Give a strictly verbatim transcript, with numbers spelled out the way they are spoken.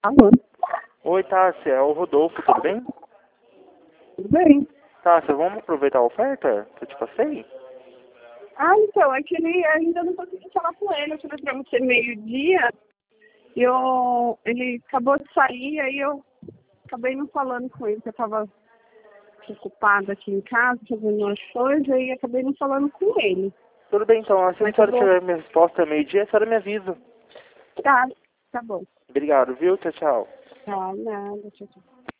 Alô? Oi, Tássia, é o Rodolfo, tudo bem? Tudo bem? Tássia, vamos aproveitar a oferta que eu te passei? Ah, então, é que ele ainda não consegui falar com ele. Eu falei pra você meio-dia. E eu, ele acabou de sair, aí eu acabei não falando com ele, porque eu tava ocupada aqui em casa, fazendo umas coisas, e acabei não falando com ele. Tudo bem, então, assim que a Mas senhora eu vou... tiver minha resposta meio-dia, a senhora me avisa. Tá, tá bom. Obrigado, viu? Tchau, tchau. Tá, nada, tchau, tchau.